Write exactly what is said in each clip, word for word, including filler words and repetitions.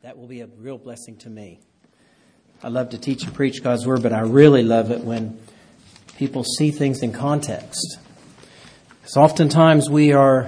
That will be a real blessing to me. I love to teach and preach God's Word, but I really love it when people see things in context. So oftentimes we are,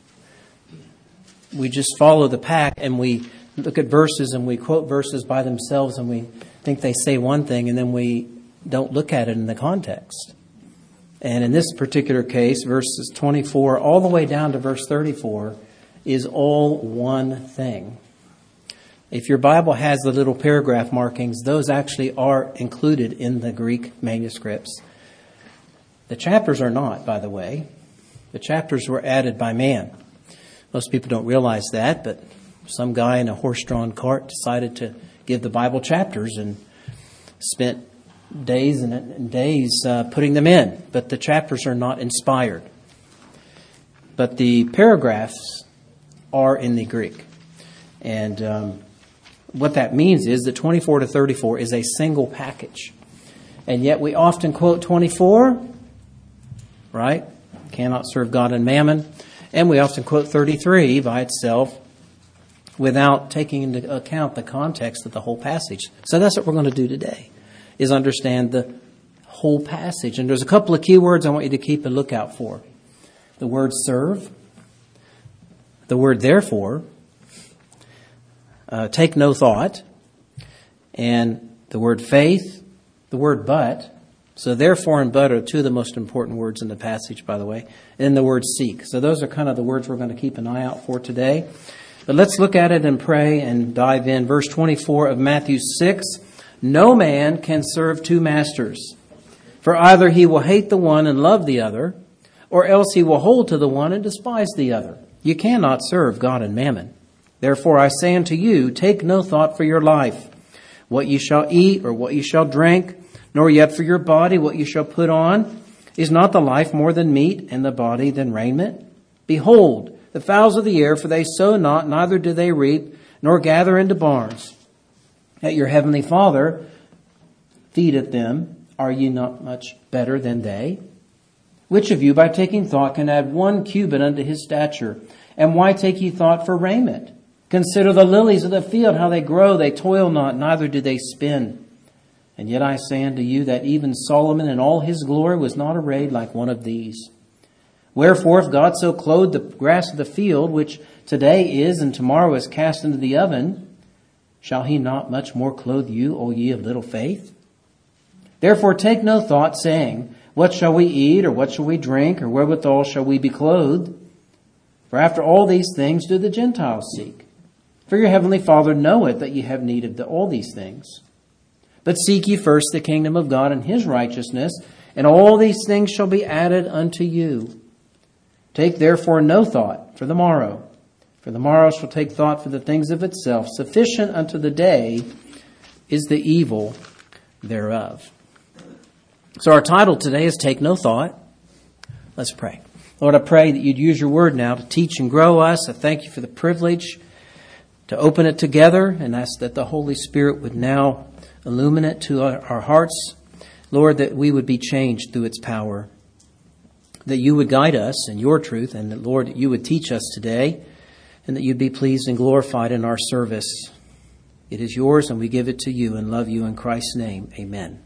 we just follow the pack and we look at verses and we quote verses by themselves and we think they say one thing and then we don't look at it in the context. And in this particular case, verses twenty-four all the way down to verse thirty-four is all one thing. If your Bible has the little paragraph markings, those actually are included in the Greek manuscripts. The chapters are not, by the way. The chapters were added by man. Most people don't realize that, but some guy in a horse-drawn cart decided to give the Bible chapters and spent days and days uh, putting them in. But the chapters are not inspired. But the paragraphs are in the Greek. And um, what that means is that twenty-four to thirty-four is a single package. And yet we often quote twenty-four, right? Cannot serve God and mammon. And we often quote thirty-three by itself without taking into account the context of the whole passage. So that's what we're going to do today, is understand the whole passage. And there's a couple of key words I want you to keep a lookout for. The word serve, the word therefore, uh, take no thought, and the word faith, the word but. So therefore and but are two of the most important words in the passage, by the way. And the word seek. So those are kind of the words we're going to keep an eye out for today. But let's look at it and pray and dive in. Verse twenty-four of Matthew six. No man can serve two masters, for either he will hate the one and love the other, or else he will hold to the one and despise the other. You cannot serve God and mammon. Therefore I say unto you, take no thought for your life, what you shall eat or what you shall drink, nor yet for your body what you shall put on. Is not the life more than meat, and the body than raiment? Behold, the fowls of the air, for they sow not, neither do they reap, nor gather into barns. Yet your heavenly Father feedeth them. Are ye not much better than they? Which of you, by taking thought, can add one cubit unto his stature? And why take ye thought for raiment? Consider the lilies of the field, how they grow. They toil not, neither do they spin. And yet I say unto you that even Solomon in all his glory was not arrayed like one of these. Wherefore, if God so clothed the grass of the field, which today is and tomorrow is cast into the oven, shall he not much more clothe you, O ye of little faith? Therefore take no thought, saying, what shall we eat, or what shall we drink, or wherewithal shall we be clothed? For after all these things do the Gentiles seek. For your heavenly Father knoweth that ye have need of the, all these things. But seek ye first the kingdom of God and his righteousness, and all these things shall be added unto you. Take therefore no thought for the morrow, for the morrow shall take thought for the things of itself. Sufficient unto the day is the evil thereof. So our title today is Take No Thought. Let's pray. Lord, I pray that you'd use your word now to teach and grow us. I thank you for the privilege to open it together, and ask that the Holy Spirit would now illuminate to our, our hearts. Lord, that we would be changed through its power. That you would guide us in your truth, and that, Lord, that you would teach us today, and that you'd be pleased and glorified in our service. It is yours, and we give it to you and love you in Christ's name. Amen.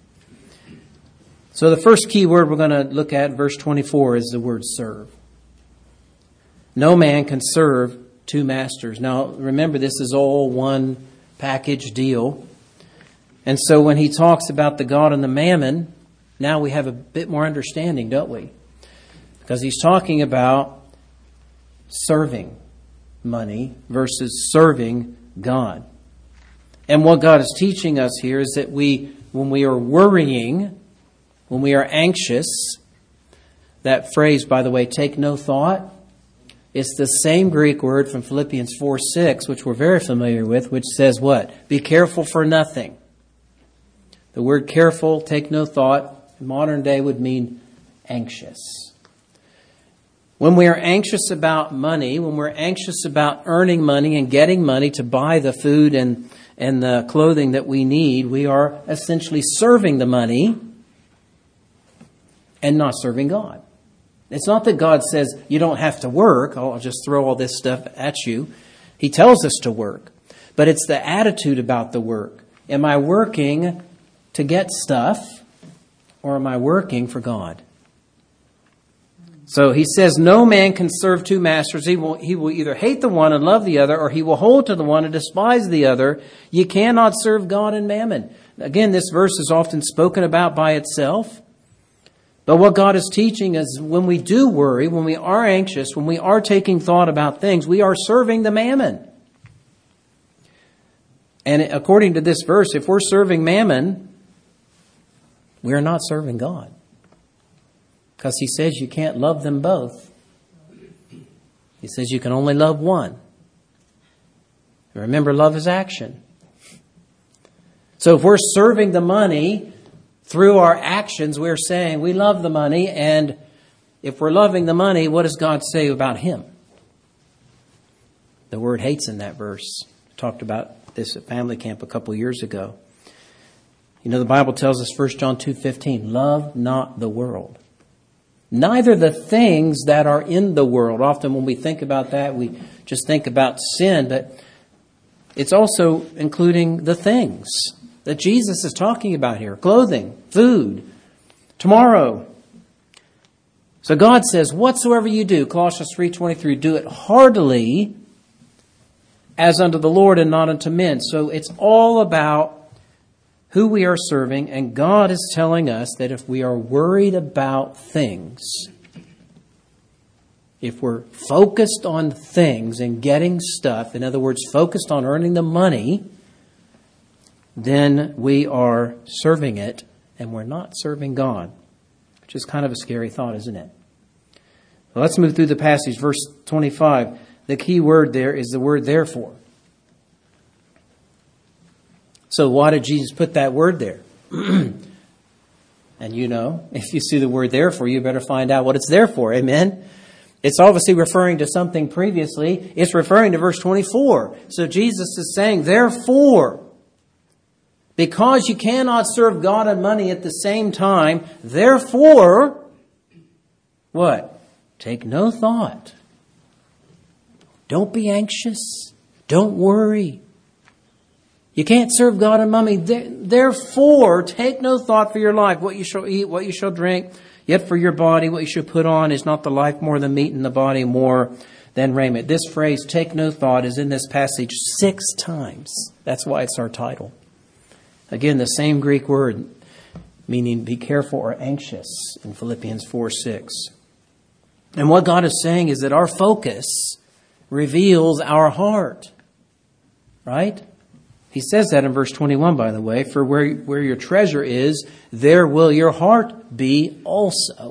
So the first key word we're going to look at, verse twenty-four, is the word serve. No man can serve two masters. Now, remember, this is all one package deal. And so when he talks about the God and the mammon, now we have a bit more understanding, don't we? Because he's talking about serving money versus serving God. And what God is teaching us here is that we, when we are worrying, when we are anxious, that phrase, by the way, take no thought, it's the same Greek word from Philippians four six, which we're very familiar with, which says what? Be careful for nothing. The word careful, take no thought, in modern day would mean anxious. When we are anxious about money, when we're anxious about earning money and getting money to buy the food and, and the clothing that we need, we are essentially serving the money and not serving God. It's not that God says you don't have to work. I'll just throw all this stuff at you. He tells us to work. but it's the attitude about the work. Am I working to get stuff, or am I working for God? So he says, no man can serve two masters. He will, he will either hate the one and love the other, or he will hold to the one and despise the other. You cannot serve God and mammon. Again, this verse is often spoken about by itself. But what God is teaching is when we do worry, when we are anxious, when we are taking thought about things, we are serving the mammon. And according to this verse, if we're serving mammon, we are not serving God. Because he says you can't love them both. He says you can only love one. Remember, love is action. So if we're serving the money through our actions, we're saying we love the money. And if we're loving the money, what does God say about him? The word hates in that verse. We talked about this at family camp a couple years ago. You know, the Bible tells us, First John two fifteen, love not the world, neither the things that are in the world. Often when we think about that, we just think about sin, but it's also including the things that Jesus is talking about here. Clothing, food, tomorrow. So God says, whatsoever you do, Colossians three twenty-three, do it heartily as unto the Lord and not unto men. So it's all about who we are serving, and God is telling us that if we are worried about things, if we're focused on things and getting stuff, in other words, focused on earning the money, then we are serving it and we're not serving God, which is kind of a scary thought, isn't it? Well, let's move through the passage. Verse twenty-five, the key word there is the word therefore. So why did Jesus put that word there? And you know, if you see the word therefore, you better find out what it's there for. Amen? It's obviously referring to something previously. It's referring to verse twenty-four. So Jesus is saying, therefore, because you cannot serve God and money at the same time, therefore, what? Take no thought. Don't be anxious. Don't worry. You can't serve God and money. Therefore, take no thought for your life, what you shall eat, what you shall drink. Yet for your body, what you should put on, is not the life more than meat, and the body more than raiment. This phrase, take no thought, is in this passage six times. That's why it's our title. Again, the same Greek word, meaning be careful or anxious, in Philippians four six. And what God is saying is that our focus reveals our heart. Right? He says that in verse twenty-one, by the way, for where, where your treasure is, there will your heart be also.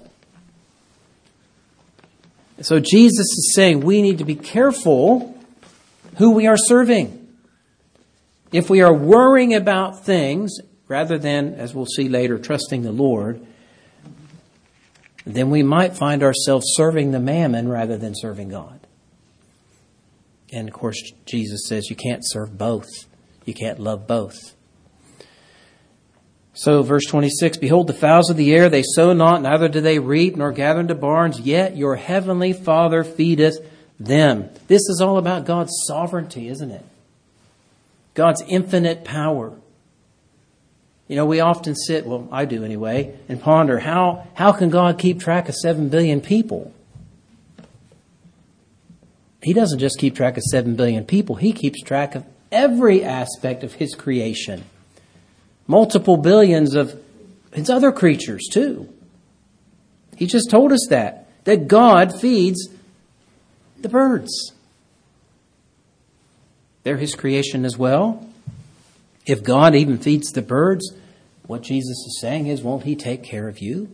So Jesus is saying we need to be careful who we are serving. If we are worrying about things, rather than, as we'll see later, trusting the Lord, then we might find ourselves serving the mammon rather than serving God. And of course, Jesus says you can't serve both. You can't love both. So verse twenty-six, behold the fowls of the air, they sow not, neither do they reap, nor gather into barns, yet your heavenly Father feedeth them. This is all about God's sovereignty, isn't it? God's infinite power. You know, we often sit, well, I do anyway, and ponder, how, how can God keep track of seven billion people? He doesn't just keep track of seven billion people. He keeps track of every aspect of his creation. Multiple billions of his other creatures too. He just told us that. That God feeds the birds. They're his creation as well. If God even feeds the birds, what Jesus is saying is, won't he take care of you?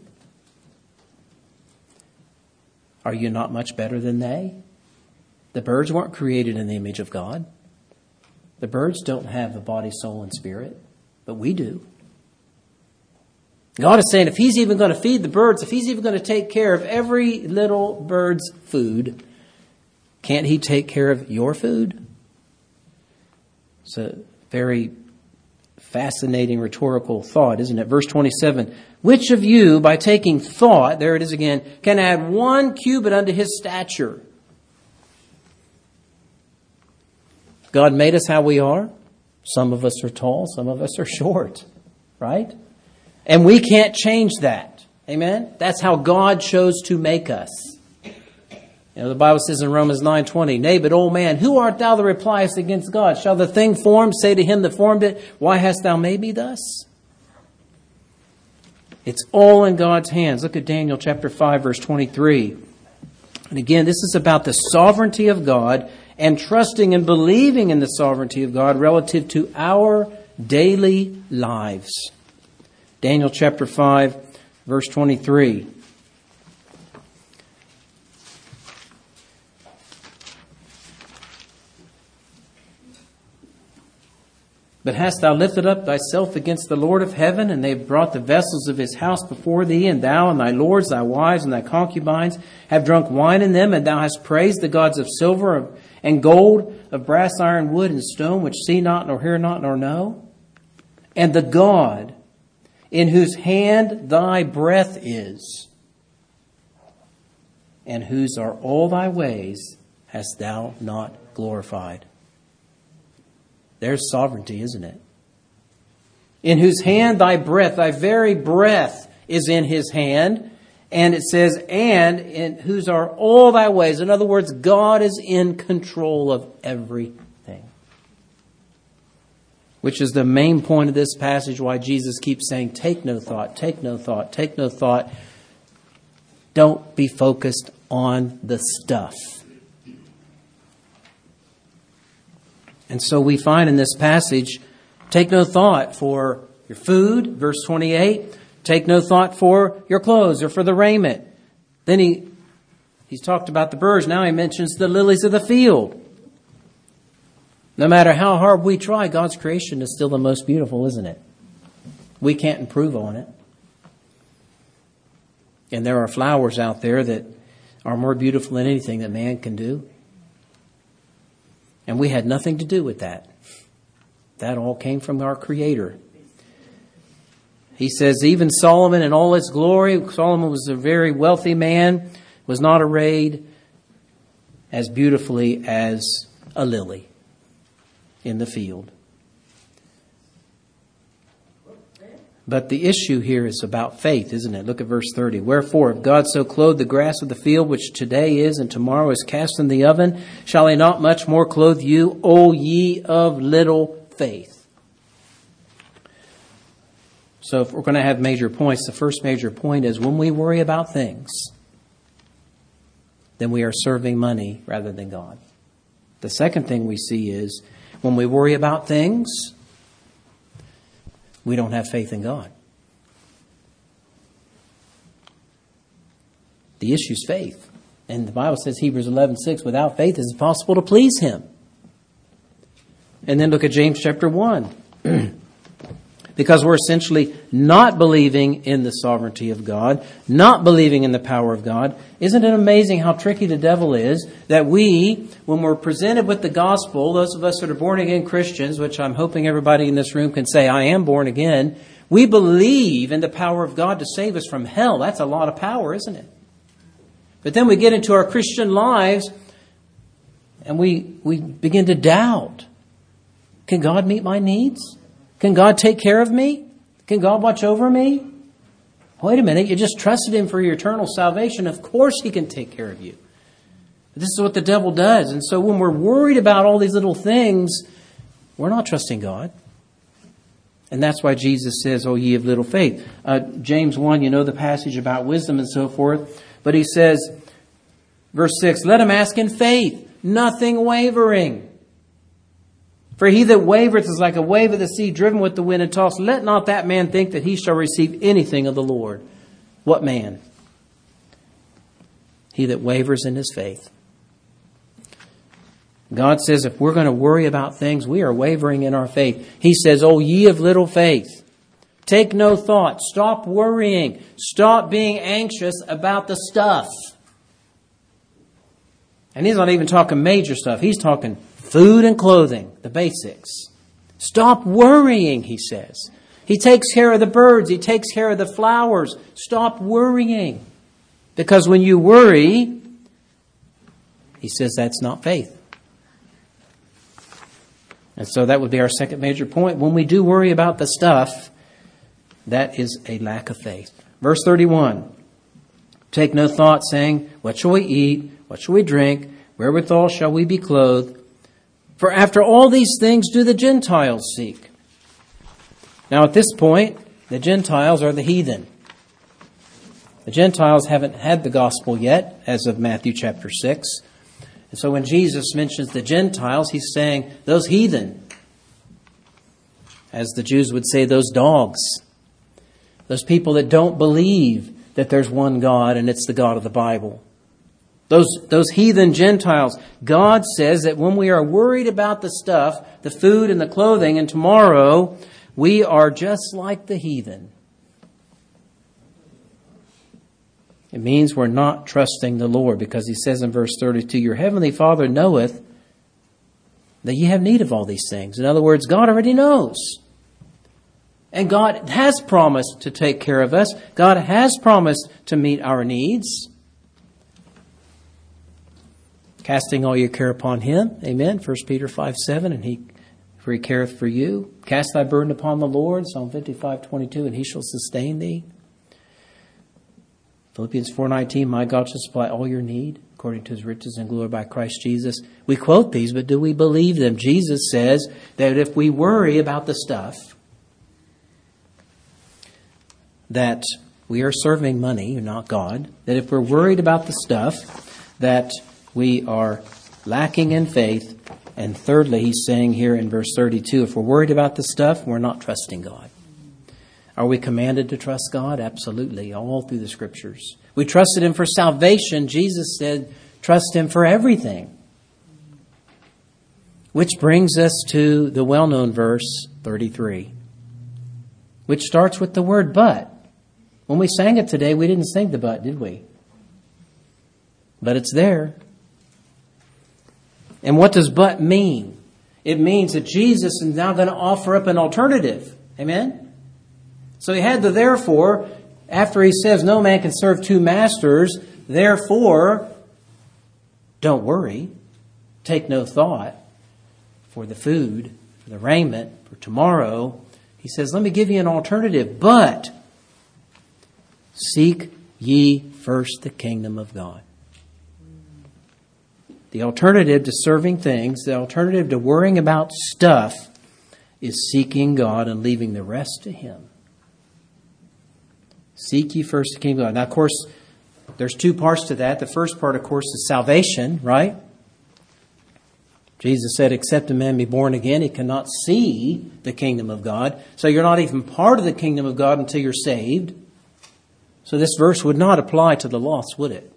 Are you not much better than they? The birds weren't created in the image of God. The birds don't have a body, soul, and spirit, but we do. God is saying if he's even going to feed the birds, if he's even going to take care of every little bird's food, can't he take care of your food? It's a very fascinating rhetorical thought, isn't it? Verse twenty-seven, which of you, by taking thought, there it is again, can add one cubit unto his stature? God made us how we are. Some of us are tall, some of us are short, right? And we can't change that. Amen? That's how God chose to make us. You know, the Bible says in Romans nine twenty, Nay, but, old man, who art thou that repliest against God? Shall the thing formed say to him that formed it, Why hast thou made me thus? It's all in God's hands. Look at Daniel chapter five, verse twenty-three. And again, this is about the sovereignty of God and trusting and believing in the sovereignty of God relative to our daily lives. Daniel chapter five, verse twenty-three. But hast thou lifted up thyself against the Lord of heaven, and they have brought the vessels of his house before thee, and thou and thy lords, thy wives, and thy concubines have drunk wine in them, and thou hast praised the gods of silver and gold, of brass, iron, wood, and stone, which see not, nor hear not, nor know? And the God in whose hand thy breath is, and whose are all thy ways, hast thou not glorified? There's sovereignty, isn't it? In whose hand thy breath, thy very breath is in his hand. And it says, and in whose are all thy ways. In other words, God is in control of everything. Which is the main point of this passage, why Jesus keeps saying, take no thought, take no thought, take no thought. Don't be focused on the stuff. And so we find in this passage, take no thought for your food, verse twenty-eight. Take no thought for your clothes or for the raiment. Then he he's talked about the birds. Now he mentions the lilies of the field. No matter how hard we try, God's creation is still the most beautiful, isn't it? We can't improve on it. And there are flowers out there that are more beautiful than anything that man can do. And we had nothing to do with that. That all came from our Creator. He says, even Solomon in all his glory, Solomon was a very wealthy man, was not arrayed as beautifully as a lily in the field. But the issue here is about faith, isn't it? Look at verse thirty. Wherefore, if God so clothe the grass of the field, which today is and tomorrow is cast in the oven, shall he not much more clothe you, O ye of little faith? So if we're going to have major points, the first major point is when we worry about things, then we are serving money rather than God. The second thing we see is when we worry about things, we don't have faith in God. The issue is faith. And the Bible says, Hebrews eleven six, without faith it is impossible to please him. And then look at James chapter one. Because we're essentially not believing in the sovereignty of God, not believing in the power of God. Isn't it amazing how tricky the devil is that we, when we're presented with the gospel, those of us that are born again Christians, which I'm hoping everybody in this room can say, I am born again, we believe in the power of God to save us from hell. That's a lot of power, isn't it? But then we get into our Christian lives and we, we begin to doubt. Can God meet my needs? Can God take care of me? Can God watch over me? Wait a minute, you just trusted him for your eternal salvation. Of course he can take care of you. But this is what the devil does. And so when we're worried about all these little things, we're not trusting God. And that's why Jesus says, O ye of little faith. Uh, James one, you know the passage about wisdom and so forth. But he says, verse six, let him ask in faith, nothing wavering. For he that wavereth is like a wave of the sea driven with the wind and tossed. Let not that man think that he shall receive anything of the Lord. What man? He that wavers in his faith. God says if we're going to worry about things, we are wavering in our faith. He says, O ye of little faith, take no thought. Stop worrying. Stop being anxious about the stuff. And he's not even talking major stuff. He's talking food and clothing, the basics. Stop worrying, he says. He takes care of the birds. He takes care of the flowers. Stop worrying. Because when you worry, he says that's not faith. And so that would be our second major point. When we do worry about the stuff, that is a lack of faith. Verse thirty-one. Take no thought, saying, what shall we eat? What shall we drink? Wherewithal shall we be clothed? For after all these things do the Gentiles seek. Now at this point, the Gentiles are the heathen. The Gentiles haven't had the gospel yet, as of Matthew chapter six. And so when Jesus mentions the Gentiles, he's saying those heathen. As the Jews would say, those dogs. Those people that don't believe that there's one God and it's the God of the Bible. Those, those heathen Gentiles. God says that when we are worried about the stuff, the food and the clothing, and tomorrow, we are just like the heathen. It means we're not trusting the Lord, because he says in verse thirty-two, your heavenly Father knoweth that ye have need of all these things. In other words, God already knows. And God has promised to take care of us. God has promised to meet our needs. Casting all your care upon him. Amen. First Peter five seven, and he, for he careth for you. Cast thy burden upon the Lord. Psalm fifty-five twenty-two, and he shall sustain thee. Philippians four nineteen, my God shall supply all your need according to his riches and glory by Christ Jesus. We quote these, but do we believe them? Jesus says that if we worry about the stuff, that we are serving money, not God. That if we're worried about the stuff, that we are lacking in faith. And thirdly, he's saying here in verse thirty-two, if we're worried about the stuff, we're not trusting God. Are we commanded to trust God? Absolutely, all through the Scriptures. We trusted him for salvation. Jesus said, trust him for everything. Which brings us to the well-known verse thirty-three, which starts with the word but. When we sang it today, we didn't sing the but, did we? But it's there. And what does but mean? It means that Jesus is now going to offer up an alternative. Amen? So he had the therefore, after he says no man can serve two masters, therefore, don't worry, take no thought for the food, for the raiment, for tomorrow. He says, let me give you an alternative, but seek ye first the kingdom of God. The alternative to serving things, the alternative to worrying about stuff, is seeking God and leaving the rest to him. Seek ye first the kingdom of God. Now, of course, there's two parts to that. The first part, of course, is salvation, right? Jesus said, except a man be born again, he cannot see the kingdom of God. So you're not even part of the kingdom of God until you're saved. So this verse would not apply to the lost, would it?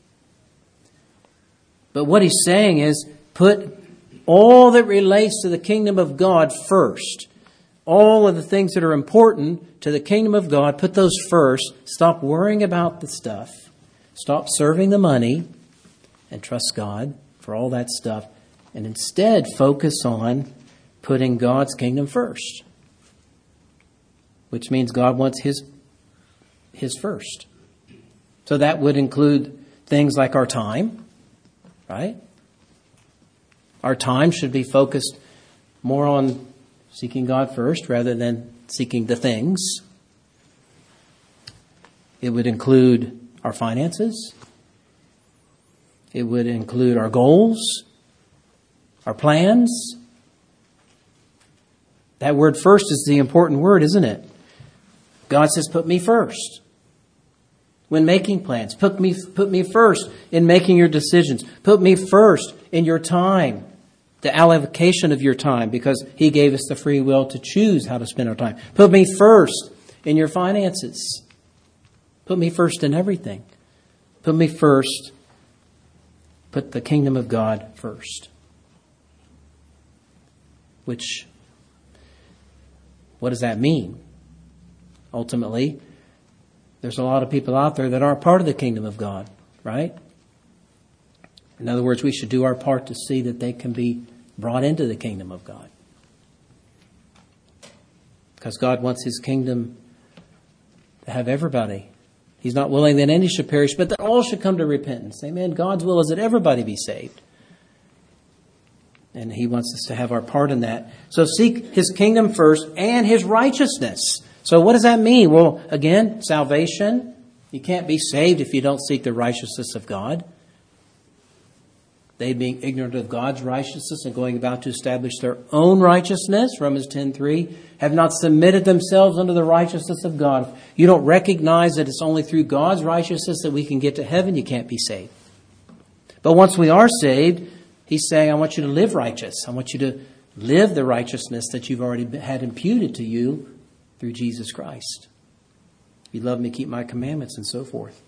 But what he's saying is, put all that relates to the kingdom of God first. All of the things that are important to the kingdom of God, put those first. Stop worrying about the stuff. Stop serving the money and trust God for all that stuff. And instead focus on putting God's kingdom first. Which means God wants his, his first. So that would include things like our time. Right? Our time should be focused more on seeking God first rather than seeking the things. It would include our finances. It would include our goals, our plans. That word first is the important word, isn't it? God says, put me first. When making plans, put me, put me first in making your decisions. Put me first in your time, the allocation of your time, because he gave us the free will to choose how to spend our time. Put me first in your finances. Put me first in everything. Put me first. Put the kingdom of God first. Which, what does that mean? Ultimately, there's a lot of people out there that aren't part of the kingdom of God, right? In other words, we should do our part to see that they can be brought into the kingdom of God. Because God wants his kingdom to have everybody. He's not willing that any should perish, but that all should come to repentance. Amen. God's will is that everybody be saved. And He wants us to have our part in that. So seek His kingdom first and His righteousness. So what does that mean? Well, again, salvation. You can't be saved if you don't seek the righteousness of God. They, being ignorant of God's righteousness and going about to establish their own righteousness, Romans ten three, have not submitted themselves unto the righteousness of God. If you don't recognize that it's only through God's righteousness that we can get to heaven, you can't be saved. But once we are saved, He's saying, I want you to live righteous. I want you to live the righteousness that you've already had imputed to you through Jesus Christ. If you love me, keep my commandments, and so forth.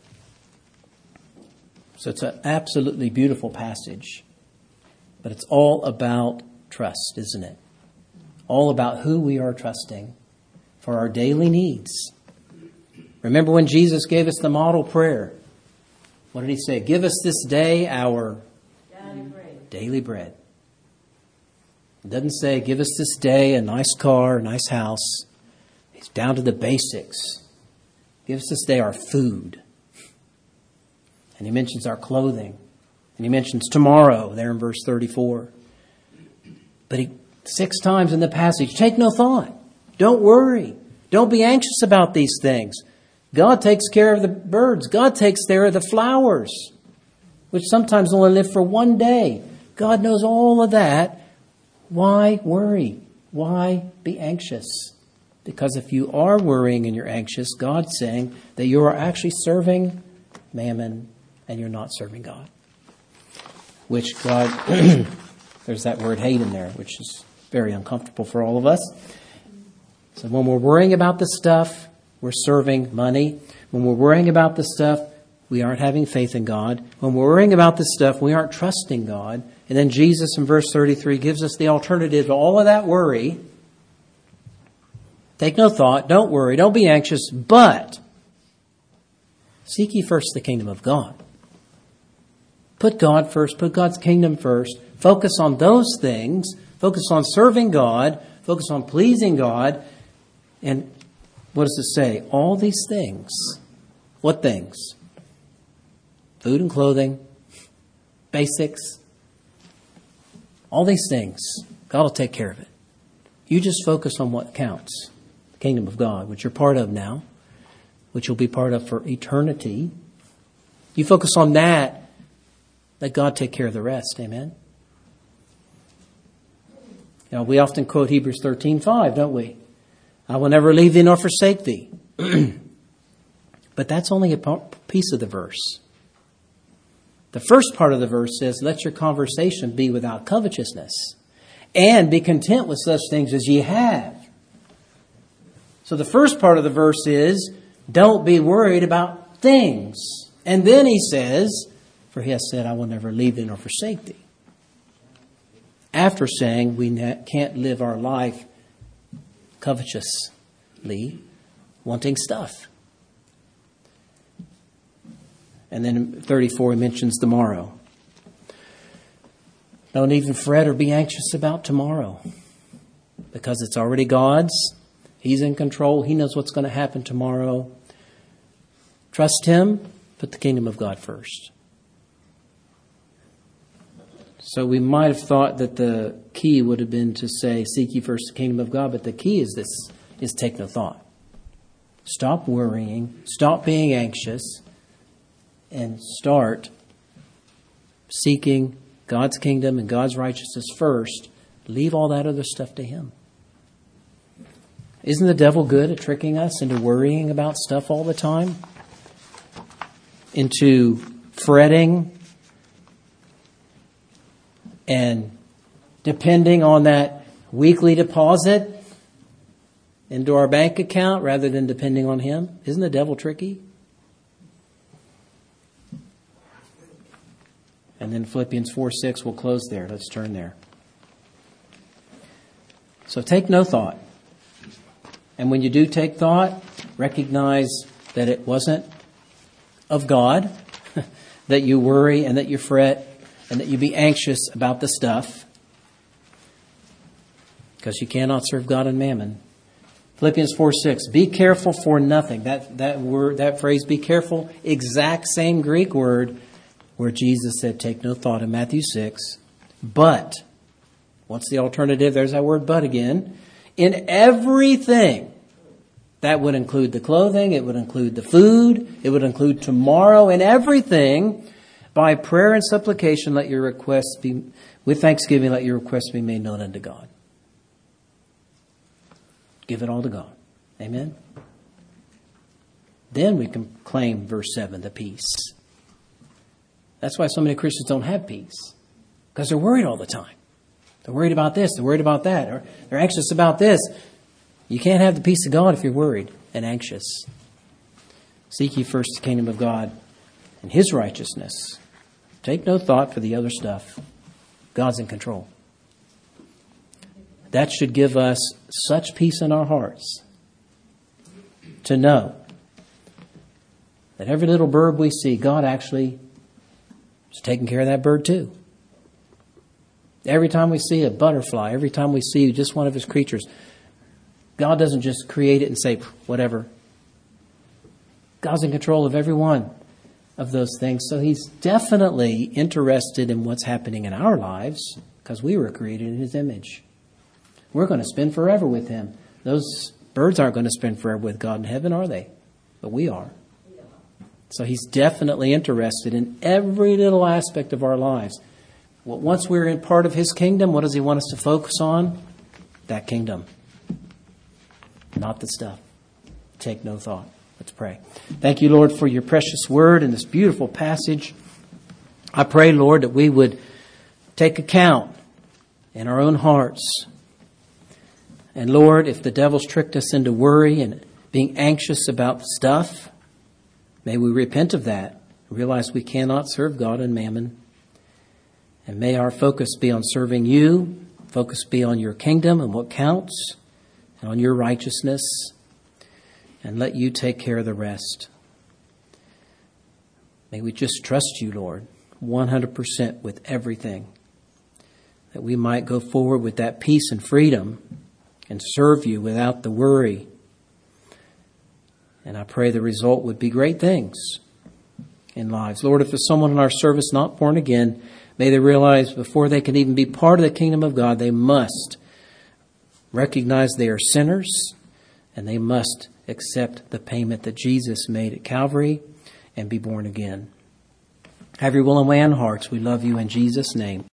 So it's an absolutely beautiful passage. But it's all about trust, isn't it? All about who we are trusting for our daily needs. Remember when Jesus gave us the model prayer? What did He say? Give us this day our daily bread. Daily bread. It doesn't say, give us this day a nice car, a nice house. It's down to the basics. Give us this day our food. And He mentions our clothing. And He mentions tomorrow there in verse thirty-four. But He, six times in the passage, take no thought. Don't worry. Don't be anxious about these things. God takes care of the birds. God takes care of the flowers, which sometimes only live for one day. God knows all of that. Why worry? Why be anxious? Because if you are worrying and you're anxious, God's saying that you are actually serving mammon and you're not serving God. Which God, there's that word hate in there, which is very uncomfortable for all of us. So when we're worrying about this stuff, we're serving money. When we're worrying about this stuff, we aren't having faith in God. When we're worrying about this stuff, we aren't trusting God. And then Jesus in verse thirty-three gives us the alternative to all of that worry. Take no thought, don't worry, don't be anxious, but seek ye first the kingdom of God. Put God first, put God's kingdom first. Focus on those things. Focus on serving God. Focus on pleasing God. And what does it say? All these things. What things? Food and clothing. Basics. All these things. God will take care of it. You just focus on what counts. The kingdom of God, which you're part of now. Which you'll be part of for eternity. You focus on that. Let God take care of the rest. Amen. You know, we often quote Hebrews thirteen five, don't we? I will never leave thee nor forsake thee. But that's only a piece of the verse. The first part of the verse says, let your conversation be without covetousness, and be content with such things as ye have. So the first part of the verse is, don't be worried about things. And then he says, for he has said, I will never leave thee nor forsake thee. After saying we can't live our life covetously, wanting stuff. And then in thirty-four, he mentions tomorrow. Don't even fret or be anxious about tomorrow, because it's already God's. He's in control. He knows what's going to happen tomorrow. Trust Him. Put the kingdom of God first. So we might have thought that the key would have been to say, seek ye first the kingdom of God. But the key is this, is take no thought. Stop worrying. Stop being anxious. And start seeking God's kingdom and God's righteousness first. Leave all that other stuff to Him. Isn't the devil good at tricking us into worrying about stuff all the time? Into fretting and depending on that weekly deposit into our bank account rather than depending on Him? Isn't the devil tricky? And then Philippians four six, we'll close there. Let's turn there. So take no thought. And when you do take thought, recognize that it wasn't of God, that you worry and that you fret and that you be anxious about the stuff, because you cannot serve God and mammon. Philippians four six, be careful for nothing. That that word, that phrase, be careful, exact same Greek word where Jesus said, take no thought in Matthew six, but What's the alternative? There's that word but again. In everything. That would include the clothing. It would include the food. It would include tomorrow. In everything, by prayer and supplication, let your requests be, with thanksgiving, let your requests be made known unto God. Give it all to God. Amen? Then we can claim verse seven, the peace. That's why so many Christians don't have peace. Because they're worried all the time. They're worried about this. They're worried about that. Or they're anxious about this. You can't have the peace of God if you're worried and anxious. Seek ye first the kingdom of God and His righteousness. Take no thought for the other stuff. God's in control. That should give us such peace in our hearts to know that every little bird we see, God actually is taking care of that bird too. Every time we see a butterfly, every time we see just one of His creatures, God doesn't just create it and say, whatever. God's in control of every one of those things. So He's definitely interested in what's happening in our lives because we were created in His image. We're going to spend forever with Him. Those birds aren't going to spend forever with God in heaven, are they? But we are. So He's definitely interested in every little aspect of our lives. Well, once we're in part of His kingdom, what does He want us to focus on? That kingdom. Not the stuff. Take no thought. Let's pray. Thank you, Lord, for your precious word and this beautiful passage. I pray, Lord, that we would take account in our own hearts. And Lord, if the devil's tricked us into worry and being anxious about stuff, may we repent of that. Realize we cannot serve God and mammon. And may our focus be on serving you. Focus be on your kingdom and what counts. And on your righteousness. And let you take care of the rest. May we just trust you, Lord, one hundred percent with everything. That we might go forward with that peace and freedom and serve you without the worry. And I pray the result would be great things in lives. Lord, if there's someone in our service not born again, may they realize before they can even be part of the kingdom of God, they must recognize they are sinners and they must accept the payment that Jesus made at Calvary and be born again. Have your will and way and hearts. We love you in Jesus' name.